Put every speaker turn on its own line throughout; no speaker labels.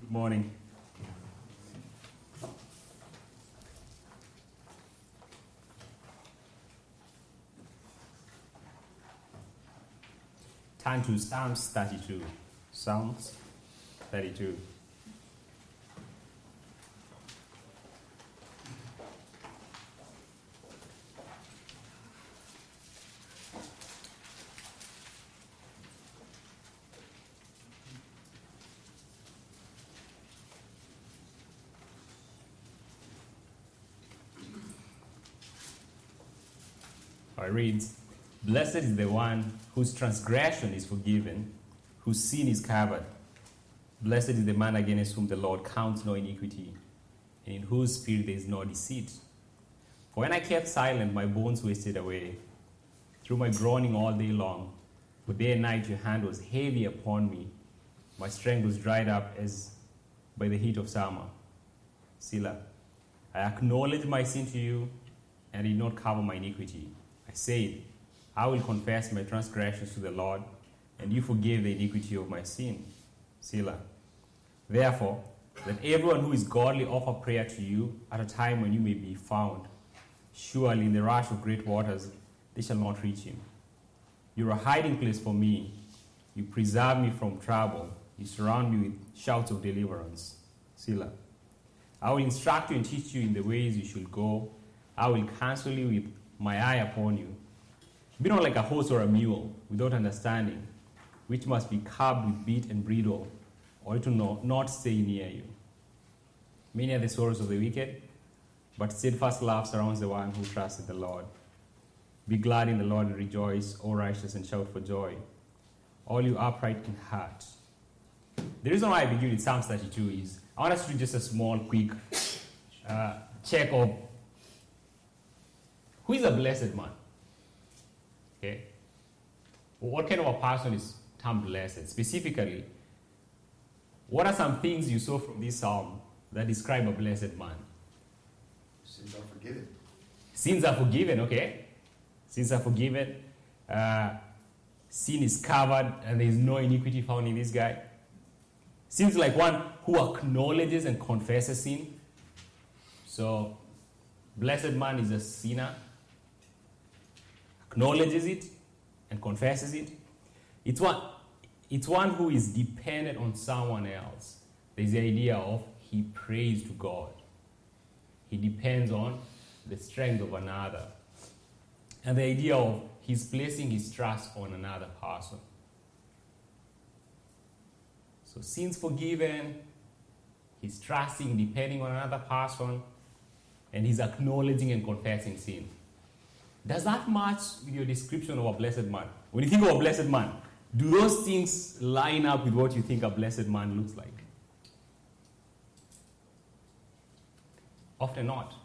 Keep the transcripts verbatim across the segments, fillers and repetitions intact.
Good morning. Turn to Psalms thirty-two. Psalms thirty-two. It reads, "Blessed is the one whose transgression is forgiven, whose sin is covered. Blessed is the man against whom the Lord counts no iniquity, and in whose spirit there is no deceit. For when I kept silent, my bones wasted away, through my groaning all day long. For day and night your hand was heavy upon me. My strength was dried up as by the heat of summer. Selah. I acknowledged my sin to you, and did not cover my iniquity. I said, I will confess my transgressions to the Lord, and you forgave the iniquity of my sin. Selah. Therefore, let everyone who is godly offer prayer to you at a time when you may be found. Surely in the rush of great waters they shall not reach him. You are a hiding place for me. You preserve me from trouble. You surround me with shouts of deliverance. Selah. I will instruct you and teach you in the ways you should go. I will counsel you with my eye upon you. Be not like a horse or a mule without understanding, which must be curbed with bit and bridle, or it will not, not stay near you. Many are the sorrows of the wicked, but steadfast love surrounds the one who trusts in the Lord. Be glad in the Lord and rejoice, O righteous, and shout for joy, all you upright in heart." The reason why I begin with Psalms thirty-two is I want us to do just a small, quick uh, check of who is a blessed man. Okay? What kind of a person is termed blessed? Specifically, what are some things you saw from this psalm that describe a blessed man?
Sins are forgiven.
Sins are forgiven, okay? Sins are forgiven. Uh, sin is covered, and there is no iniquity found in this guy. Seems like one who acknowledges and confesses sin. So, blessed man is a sinner, acknowledges it and confesses it. It's one, it's one who is dependent on someone else. There's the idea of he prays to God. He depends on the strength of another. And the idea of he's placing his trust on another person. So sins forgiven, he's trusting, depending on another person, and he's acknowledging and confessing sin. Does that match with your description of a blessed man? When you think of a blessed man, do those things line up with what you think a blessed man looks like? Often not.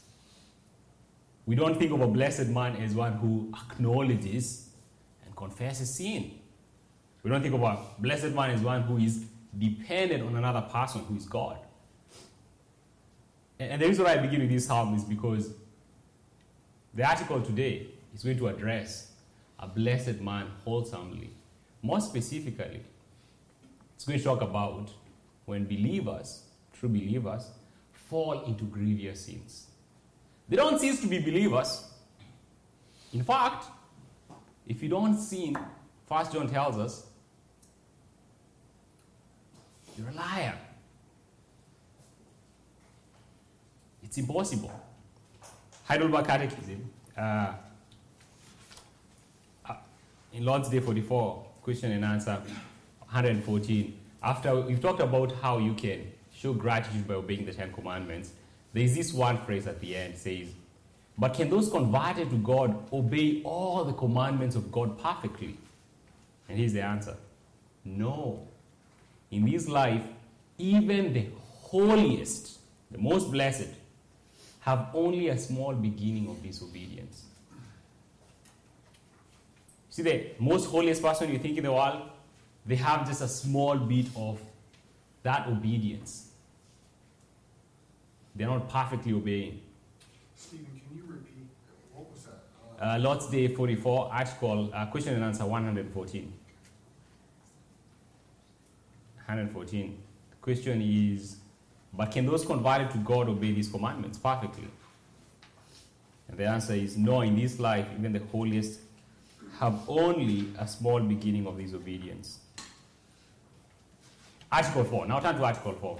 We don't think of a blessed man as one who acknowledges and confesses sin. We don't think of a blessed man as one who is dependent on another person who is God. And the reason why I begin with this psalm is because the article today is going to address a blessed man wholesomely. More specifically, it's going to talk about when believers, true believers, fall into grievous sins. They don't cease to be believers. In fact, if you don't sin, First John tells us, you're a liar. It's impossible. Heidelberg Catechism, uh, uh, in Lord's Day forty-four, question and answer one hundred fourteen, after we've talked about how you can show gratitude by obeying the Ten Commandments, there is this one phrase at the end, says, but can those converted to God obey all the commandments of God perfectly? And here's the answer. No. In this life, even the holiest, the most blessed, have only a small beginning of disobedience. See, the most holiest person you think in the world, they have just a small bit of that obedience. They're not perfectly obeying.
Stephen, can you repeat? What was that? Uh,
Uh, Lord's Day forty-four, article, uh, question and answer one hundred fourteen. one hundred fourteen. Question is, but can those converted to God obey these commandments perfectly? And the answer is no. In this life, even the holiest have only a small beginning of this obedience. Article four. Now turn to Article four.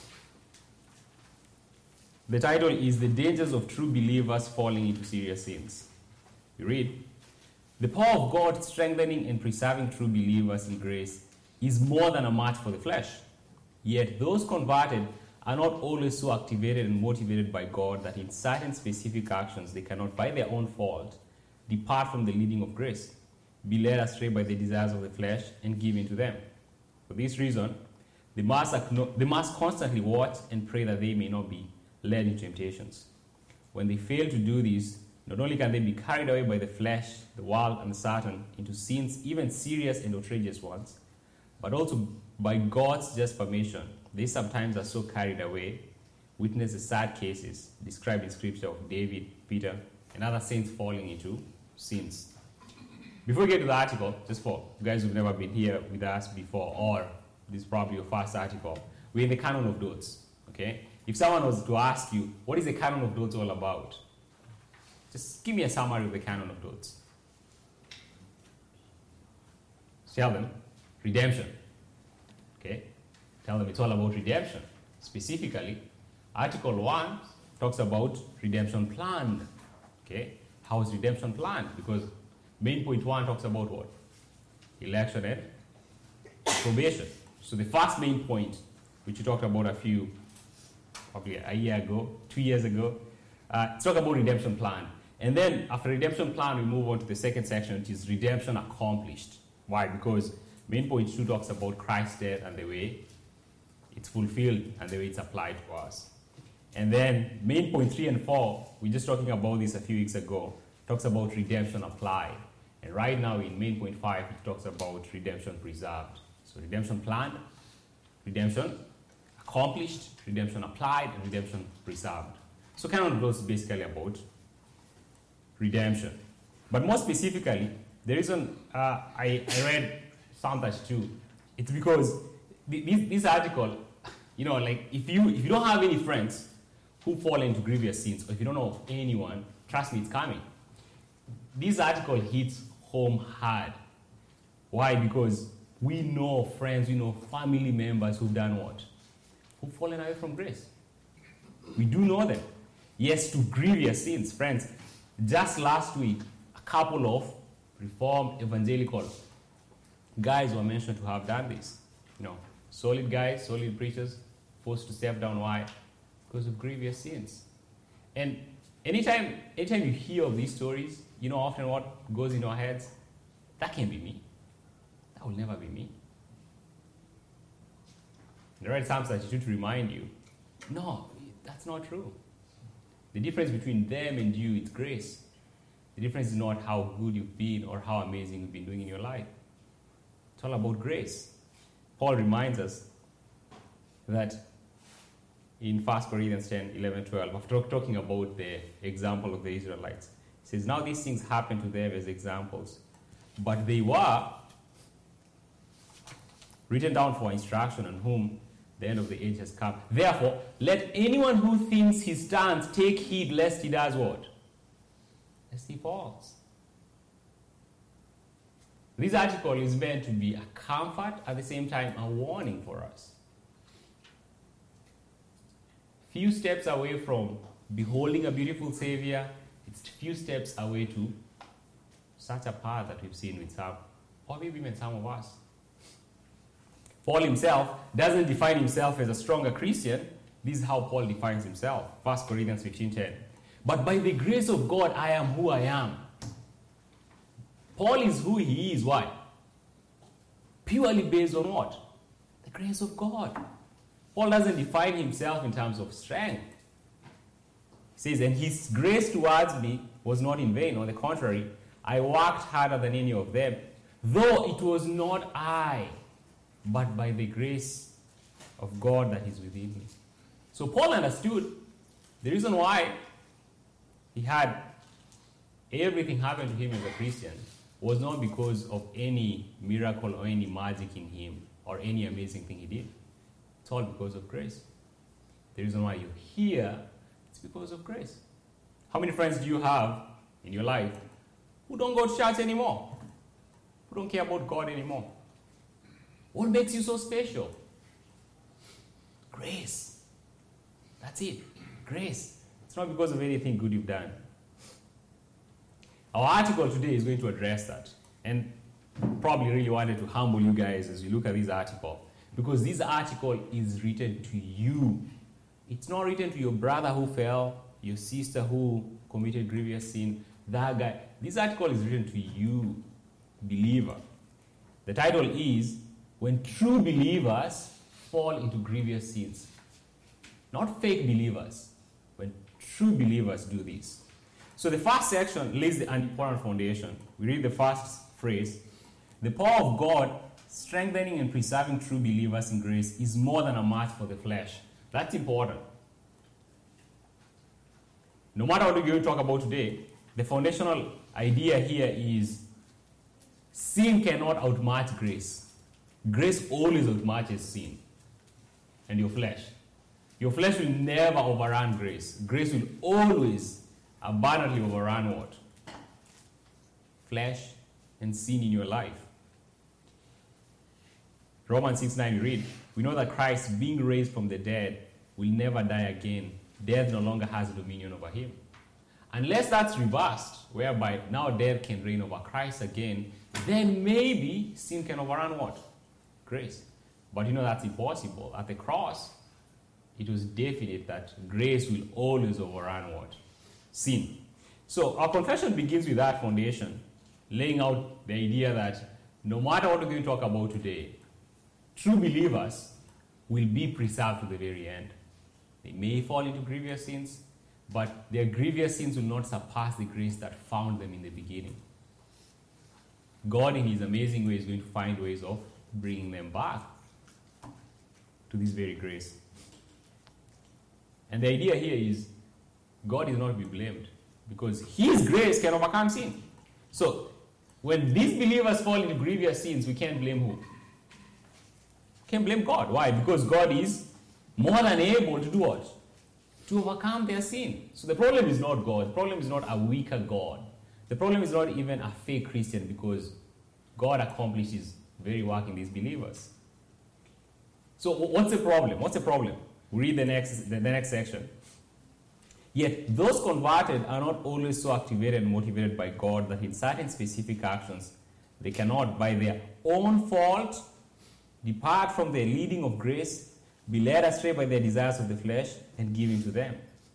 The title is The Dangers of True Believers Falling into Serious Sins. You read, the power of God strengthening and preserving true believers in grace is more than a match for the flesh. Yet those converted are not always so activated and motivated by God that in certain specific actions they cannot, by their own fault, depart from the leading of grace, be led astray by the desires of the flesh, and give in to them. For this reason, they must, they must constantly watch and pray that they may not be led into temptations. When they fail to do this, not only can they be carried away by the flesh, the world, and Satan into sins, even serious and outrageous ones, but also by God's just permission, they sometimes are so carried away. Witness the sad cases described in Scripture of David, Peter, and other saints falling into sins. Before we get to the article, just for you guys who've never been here with us before, or this is probably your first article, we're in the canon of Dotes. Okay? If someone was to ask you, what is the canon of Dotes all about? Just give me a summary of the canon of Dotes. Tell them, redemption. Okay? Tell them it's all about redemption. Specifically, Article one talks about redemption planned. Okay? How is redemption planned? Because main point one talks about what? Election and probation. So the first main point, which we talked about a few, probably a year ago, two years ago, uh, it's talk about redemption plan. And then after redemption plan, we move on to the second section, which is redemption accomplished. Why? Because main point two talks about Christ's death and the way it's fulfilled and the way it's applied to us. And then main point three and four, we were just talking about this a few weeks ago, talks about redemption applied. And right now in main point five, it talks about redemption preserved. So redemption planned, redemption accomplished, redemption applied, and redemption preserved. So canon of Dotes is basically about redemption. But more specifically, the reason uh, I, I read Psalm thirty-two, it's because this, this article, you know, like if you if you don't have any friends who fall into grievous sins, or if you don't know of anyone, trust me, it's coming. This article hits home hard. Why? Because we know friends, we know family members who've done what? Who've fallen away from grace. We do know them. Yes, to grievous sins. Friends, just last week, a couple of Reformed evangelical guys were mentioned to have done this. You know, solid guys, solid preachers, forced to step down. Why? Because of grievous sins. And anytime, anytime you hear of these stories, you know often what goes in our heads? That can't be me. That will never be me. And I read Psalm thirty-two to remind you, no, that's not true. The difference between them and you is grace. The difference is not how good you've been or how amazing you've been doing in your life. It's all about grace. Paul reminds us that in First Corinthians ten, eleven, twelve, after talking about the example of the Israelites, he says, now these things happened to them as examples, but they were written down for instruction, on whom the end of the age has come. Therefore, let anyone who thinks he stands take heed lest he does what? Lest he falls. This article is meant to be a comfort, at the same time a warning for us. Few steps away from beholding a beautiful Savior, it's few steps away to such a path that we've seen with some, or maybe even some of us. Paul himself doesn't define himself as a stronger Christian. This is how Paul defines himself. First Corinthians fifteen ten. But by the grace of God, I am who I am. Paul is who he is. Why? Purely based on what? The grace of God. Paul doesn't define himself in terms of strength. He says, and his grace towards me was not in vain. On the contrary, I worked harder than any of them, though it was not I, but by the grace of God that is within me. So Paul understood the reason why he had everything happen to him as a Christian was not because of any miracle or any magic in him or any amazing thing he did. It's all because of grace. The reason why you're here, it's because of grace. How many friends do you have in your life who don't go to church anymore? Who don't care about God anymore? What makes you so special? Grace. That's it. Grace. It's not because of anything good you've done. Our article today is going to address that. And probably really wanted to humble you guys as you look at this article. Because this article is written to you. It's not written to your brother who fell, your sister who committed grievous sin, that guy. This article is written to you, believer. The title is, When True Believers Fall into Grievous Sins. Not fake believers, when true believers do this. So the first section lays the important foundation. We read the first phrase. The power of God strengthening and preserving true believers in grace is more than a match for the flesh. That's important. No matter what we're going to talk about today, the foundational idea here is sin cannot outmatch grace. Grace always outmatches sin and your flesh. Your flesh will never overrun grace. Grace will always abundantly overrun what? Flesh and sin in your life. Romans six nine, we read, we know that Christ, being raised from the dead, will never die again. Death no longer has dominion over him. Unless that's reversed, whereby now death can reign over Christ again, then maybe sin can overrun what? Grace. But you know that's impossible. At the cross, it was definite that grace will always overrun what? Sin. So our confession begins with that foundation, laying out the idea that no matter what we're going to talk about today, true believers will be preserved to the very end. They may fall into grievous sins, but their grievous sins will not surpass the grace that found them in the beginning. God, in his amazing way, is going to find ways of bringing them back to this very grace. And the idea here is God is not to be blamed because his grace can overcome sin. So when these believers fall into grievous sins, we can't blame who? Can't blame God. Why? Because God is more than able to do what? To overcome their sin. So the problem is not God. The problem is not a weaker God. The problem is not even a fake Christian because God accomplishes very work in these believers. So what's the problem? What's the problem? We read the next, the, the next section. Yet those converted are not always so activated and motivated by God that in certain specific actions they cannot, by their own fault, depart from the leading of grace, be led astray by their desires of the flesh, and give in to them.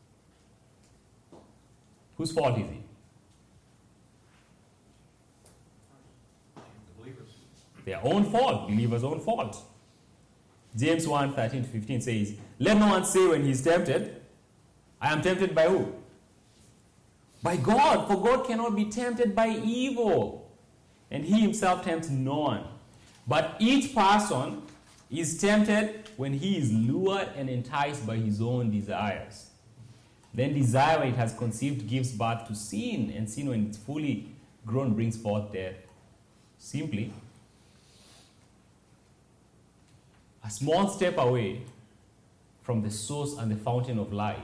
Whose fault is it?
The believers.
Their own fault, believers' own fault. James one, thirteen to fifteen says, let no one say when he is tempted, I am tempted by who? By God, for God cannot be tempted by evil, and he himself tempts no one. But each person is tempted when he is lured and enticed by his own desires. Then desire, when it has conceived, gives birth to sin, and sin, when it's fully grown, brings forth death. Simply, a small step away from the source and the fountain of life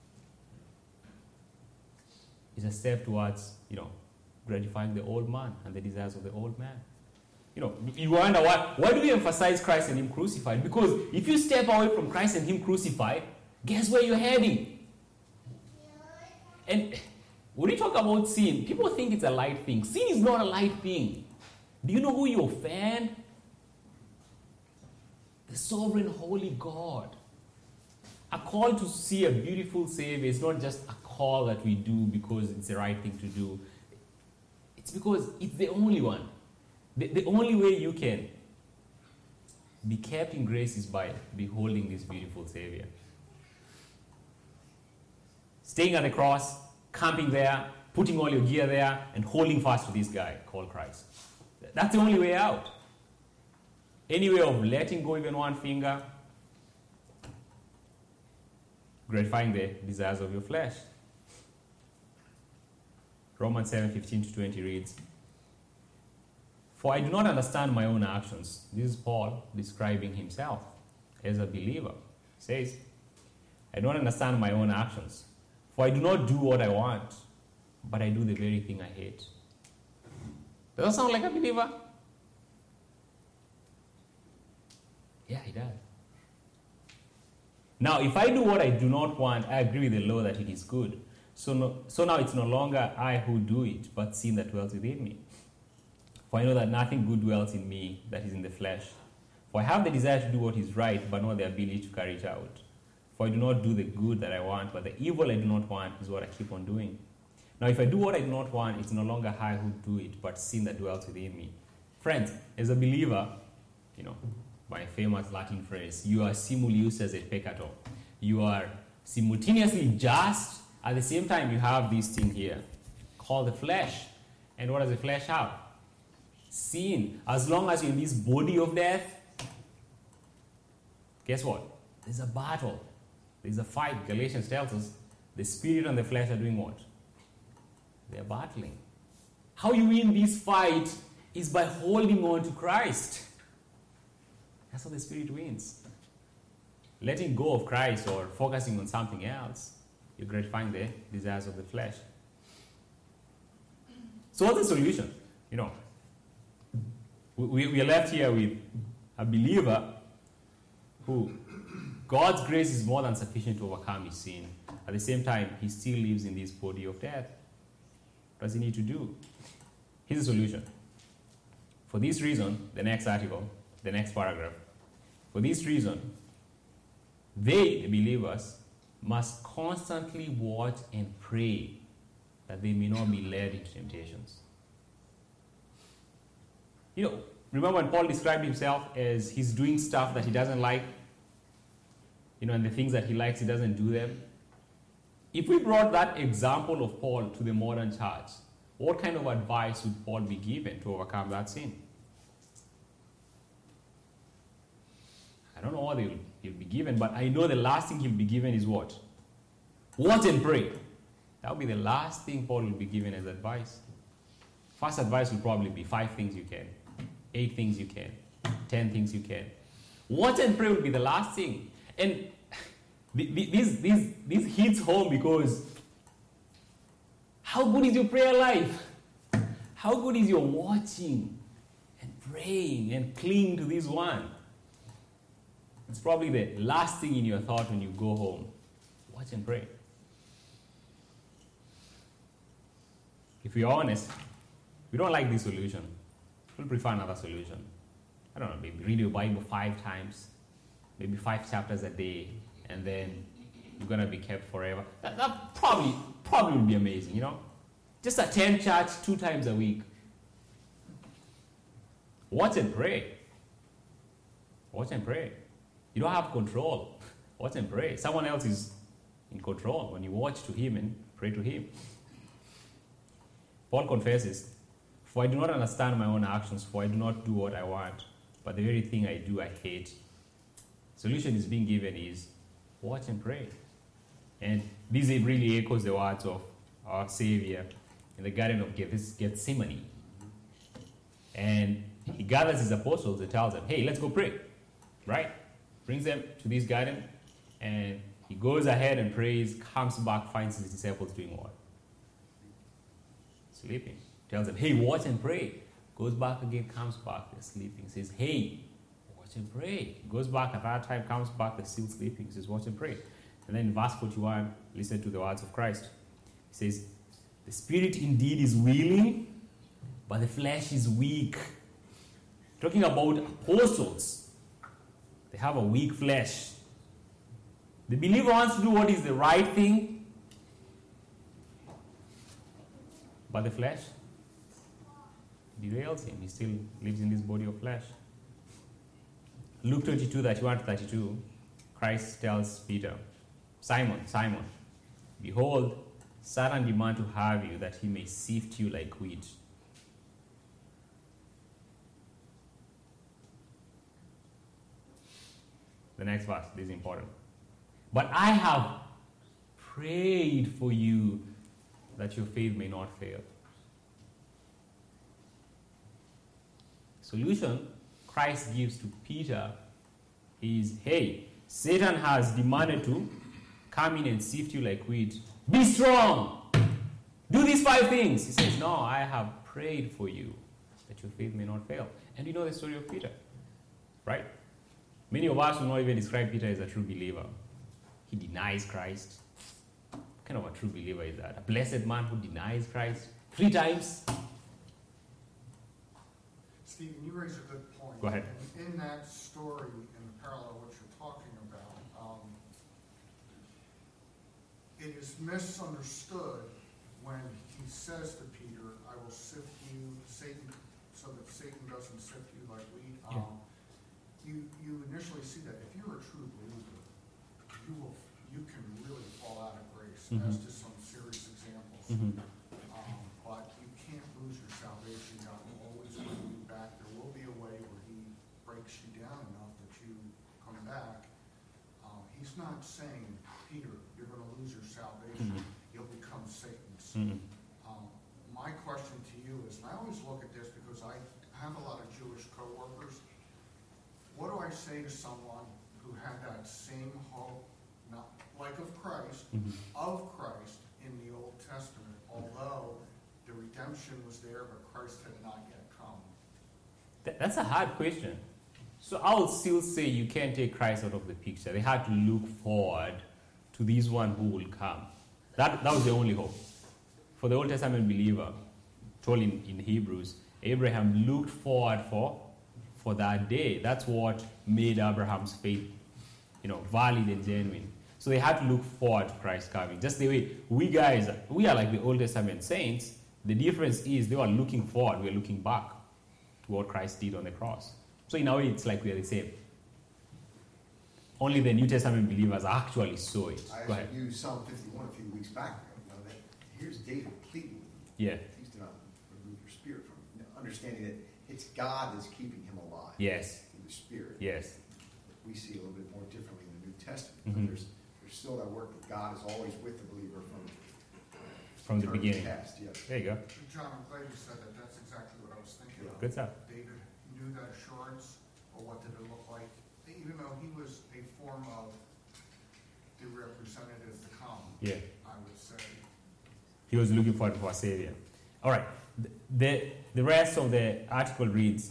is a step towards, you know, gratifying the old man and the desires of the old man. You know, you wonder why, why do we emphasize Christ and him crucified? Because if you step away from Christ and him crucified, guess where you're heading? And when you talk about sin, people think it's a light thing. Sin is not a light thing. Do you know who you offend? The sovereign, holy God. A call to see a beautiful Savior is not just a call that we do because it's the right thing to do. It's because it's the only one. The, the only way you can be kept in grace is by beholding this beautiful Savior. Staying at the cross, camping there, putting all your gear there, and holding fast to this guy called Christ. That's the only way out. Any way of letting go even one finger, gratifying the desires of your flesh. Romans seven fifteen to twenty reads, for I do not understand my own actions. This is Paul describing himself. as a believer. It says, I don't understand my own actions, for I do not do what I want, but I do the very thing I hate. Does that sound like a believer? Yeah, it does. Now, if I do what I do not want, I agree with the law that it is good. So, no, so now it's no longer I who do it, but sin that dwells within me. For I know that nothing good dwells in me that is in the flesh. For I have the desire to do what is right, but not the ability to carry it out. For I do not do the good that I want, but the evil I do not want is what I keep on doing. Now, if I do what I do not want, it's no longer I who do it, but sin that dwells within me. Friends, as a believer, you know, by a famous Latin phrase, you are simul justus et peccator. You are simultaneously just, at the same time you have this thing here, called the flesh. And what does the flesh have? Sin. As long as you're in this body of death, guess what? There's a battle. There's a fight. Galatians tells us the spirit and the flesh are doing what? They're battling. How you win this fight is by holding on to Christ. That's how the spirit wins. Letting go of Christ or focusing on something else, you're gratifying the desires of the flesh. So what's the solution? You know, we, we are left here with a believer who God's grace is more than sufficient to overcome his sin. At the same time, he still lives in this body of death. What does he need to do? Here's the solution. For this reason, the next article, the next paragraph, for this reason, they, the believers, must constantly watch and pray that they may not be led into temptations. You know, remember when Paul described himself as he's doing stuff that he doesn't like, you know, and the things that he likes, he doesn't do them? If we brought that example of Paul to the modern church, what kind of advice would Paul be given to overcome that sin? I don't know what he'll, he'll be given, but I know the last thing he'll be given is what? Watch and pray. That will be the last thing Paul will be given as advice. First advice will probably be five things you can, eight things you can, ten things you can. Watch and pray will be the last thing. And this, this, this hits home because how good is your prayer life? How good is your watching and praying and clinging to this one? It's probably the last thing in your thought when you go home. Watch and pray. If we're honest, we don't like this solution. We'll prefer another solution. I don't know, maybe read your Bible five times, maybe five chapters a day, and then you're going to be kept forever. That, that probably, probably would be amazing, you know? Just attend church two times a week. Watch and pray. Watch and pray. You don't have control. Watch and pray. Someone else is in control when you watch to him and pray to him. Paul confesses, for I do not understand my own actions, for I do not do what I want, but the very thing I do I hate. Solution is being given is watch and pray. And this really echoes the words of our Savior in the Garden of Gethsemane. And he gathers his apostles and tells them, hey, let's go pray. Right? Brings them to this garden, and he goes ahead and prays, comes back, finds his disciples doing what? Sleeping. Tells them, hey, watch and pray. Goes back again, comes back, they're sleeping. Says, hey, watch and pray. Goes back at that time, comes back, they're still sleeping. Says, watch and pray. And then in verse forty-one, listen to the words of Christ. He says, the spirit indeed is willing, but the flesh is weak. Talking about apostles. They have a weak flesh. The believer wants to do what is the right thing, but the flesh derails him. He still lives in this body of flesh. Luke twenty-two, thirty-one to thirty-two, Christ tells Peter, Simon, Simon, behold, Satan demands to have you that he may sift you like wheat. The next verse, this is important. But I have prayed for you that your faith may not fail. Solution Christ gives to Peter is, hey, Satan has demanded to come in and sift you like wheat. Be strong. Do these five things. He says, no, I have prayed for you that your faith may not fail. And you know the story of Peter, right? Many of us will not even describe Peter as a true believer. He denies Christ. What kind of a true believer is that? A blessed man who denies Christ three times?
Stephen, you raise a good point.
Go ahead.
And in that story, in the parallel what you're talking about, um, it is misunderstood when he says to Peter, I will sift you, Satan, so that Satan doesn't sift you like wheat.
Yeah.
Um, you, you initially see that if you're a true believer, you will you can really fall out of grace,
Mhm.
as to some serious examples.
Mm-hmm.
Um, but you can't lose your salvation. God will always bring you back. There will be a way where he breaks you down enough that you come back. Um, he's not saying, Peter, you're going to lose your salvation.
Mhm.
You'll become Satan's.
Mm-hmm.
Um, my question to you is, and I always look at this because I have a lot of Jewish coworkers. What do I say to someone who had that same hope, not like of Christ,
Mm-hmm.
of Christ in the Old Testament, although the redemption was there, but Christ had not yet come?
Th- that's a hard question. So I would still say you can't take Christ out of the picture. They had to look forward to this one who will come. That, that was the only hope. For the Old Testament believer, told in, in Hebrews, Abraham looked forward for, for that day. That's what made Abraham's faith, you know, valid and genuine. So they had to look forward to Christ coming. Just the way we guys, we are like the Old Testament saints. The difference is they were looking forward, we are looking back to what Christ did on the cross. So in a way, it's like we are the same. Only the New Testament believers actually saw it.
I
Go ahead.
actually used Psalm fifty-one a few weeks back. You know, that here's David pleading with him.
Yeah.
Please do not remove your spirit from him. Understanding that it's God that's keeping him alive.
Yes.
In the spirit.
Yes.
We see a little bit more differently in the New Testament.
Mhm.
But there's there's still that work that God is always with the believer from
From the
eternity
beginning.
past. Yes.
There you go.
John, I'm glad you said that. That's exactly what I was thinking
Yeah.
of.
Good stuff.
David knew that assurance, or what did it look like? Even though he was a form of the representative to come,
Yeah.
I would say.
He was looking forward for a savior. All right. The, the, the rest of the article reads,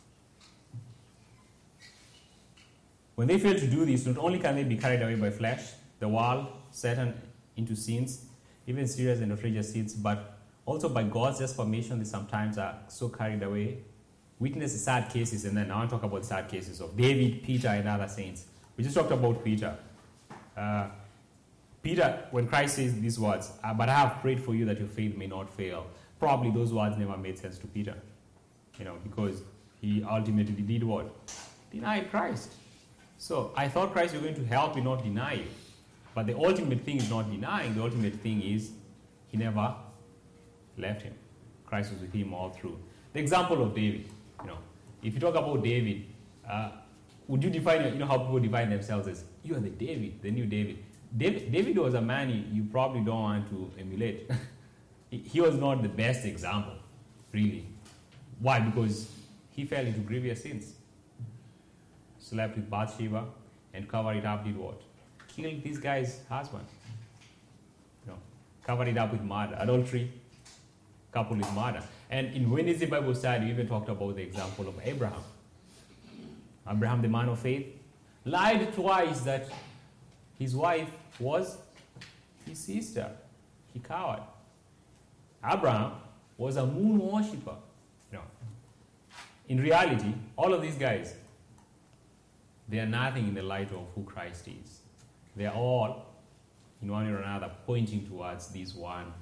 when they fail to do this, not only can they be carried away by flesh, the world, Satan, into sins, even serious and outrageous sins, but also by God's just permission, they sometimes are so carried away. Witness the sad cases, and then I want to talk about sad cases of David, Peter, and other saints. We just talked about Peter. Uh, Peter, when Christ says these words, uh, but I have prayed for you that your faith may not fail, probably those words never made sense to Peter. You know, because he ultimately did what? Denied Christ. So I thought Christ, you're going to help me, not deny you. But the ultimate thing is not denying. The ultimate thing is he never left him. Christ was with him all through. The example of David, you know, if you talk about David, uh, would you define, you know how people define themselves as, you are the David, the new David. David, David was a man you, you probably don't want to emulate. he, he was not the best example, really. Why? Because he fell into grievous sins. Slept with Bathsheba and covered it up, did what? Killed this guy's husband. You know, covered it up with murder, adultery, coupled with murder. And in Wednesday Bible study, we even talked about the example of Abraham. Abraham, the man of faith, lied twice that his wife was his sister. He cowered. Abraham was a moon worshipper. You know, in reality, all of these guys, they are nothing in the light of who Christ is. They are all, in one way or another, pointing towards this one.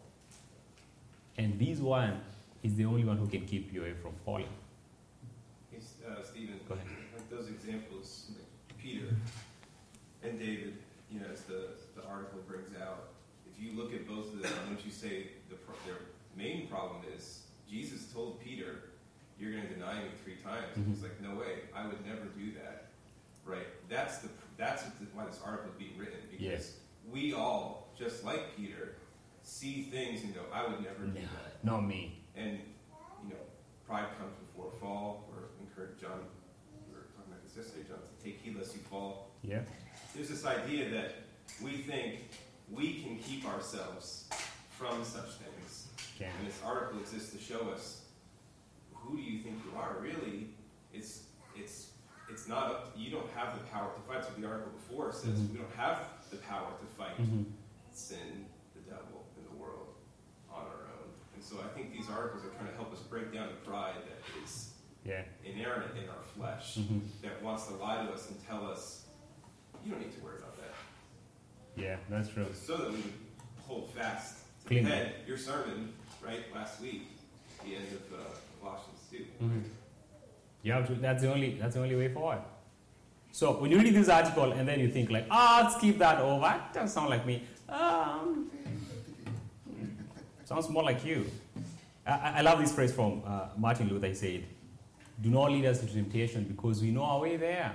And this one is the only one who can keep you away from falling.
Hey, uh, Stephen,
Go ahead.
like those examples, like Peter and David, you know, as the, the article brings out, if you look at both of them, wouldn't you say the pro- their main problem is Jesus told Peter, you're going to deny me three times.
Mm-hmm.
He's like, no way, I would never do that. Right? That's the that's what the, why this article is being written. Because
Yes.
we all, just like Peter, see things and go, I would never do
No,
that.
not me.
And, you know, pride comes before a fall. We're encouraged, John, we were talking about this yesterday, Jonathan, take heed lest you fall.
Yeah.
There's this idea that we think we can keep ourselves from such things.
Yeah.
And this article exists to show us, who do you think you are? Really, it's it's it's not up to, you don't have the power to fight. So the article before says
Mhm.
we don't have the power to fight
Mhm.
sin, the devil, and the world on our own. And so I think these articles are trying to help us break down the pride that is
Yeah.
inherent in our flesh,
Mhm.
that wants to lie to us and tell us, you don't need to worry about that.
Yeah, that's true.
So that we would hold fast to
Clean.
the head. Your sermon, right, last week, the end of uh, Colossians two.
Mm-hmm. You have to, that's the only that's the only way forward. So when you read this article and then you think like, ah, let's keep that over. That doesn't sound like me. Um, sounds more like you. I, I love this phrase from uh, Martin Luther. He said, "Do not lead us into temptation because we know our way there.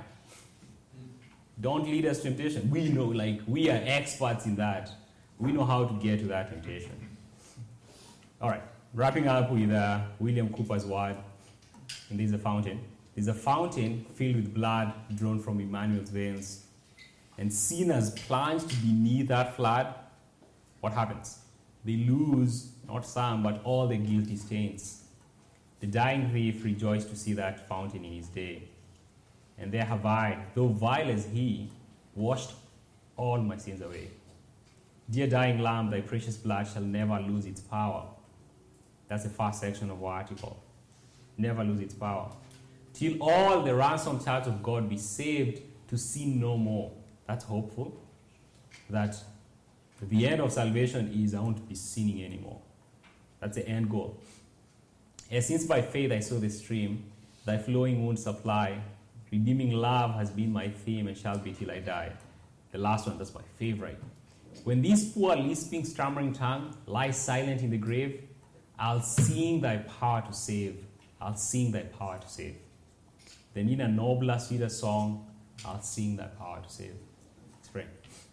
Don't lead us to temptation. We know, like we are experts in that. We know how to get to that temptation." All right. Wrapping up with uh, William Cooper's word, and there's a fountain. There's a fountain filled with blood drawn from Emmanuel's veins. And sinners plunged beneath that flood, what happens? They lose, not some, but all the guilty stains. The dying thief rejoiced to see that fountain in his day. And there have I, though vile as he, washed all my sins away. Dear dying lamb, thy precious blood shall never lose its power. That's the first section of our article. Never lose its power. Till all the ransomed child of God be saved to sin no more. That's hopeful. That the end of salvation is I won't be sinning anymore. That's the end goal. And since by faith I saw the stream, thy flowing won't supply, redeeming love has been my theme and shall be till I die. The last one, that's my favorite. When this poor lisping, stammering tongue lies silent in the grave, I'll sing thy power to save. I'll sing thy power to save. Then in a nobler, sweeter song, I'll sing thy power to save. Let's pray.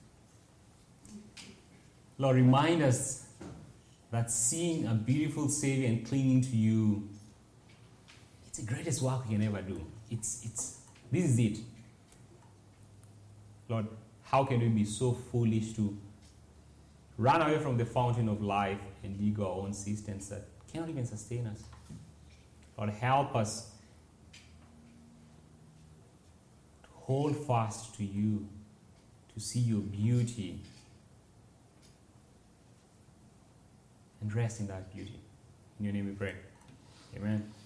Lord, remind us that seeing a beautiful Savior and clinging to you, it's the greatest work we can ever do. It's, it's, this is it. Lord, how can we be so foolish to run away from the fountain of life and dig our own cisterns that cannot even sustain us? Lord, help us to hold fast to you, to see your beauty, and rest in that beauty. In your name we pray. Amen.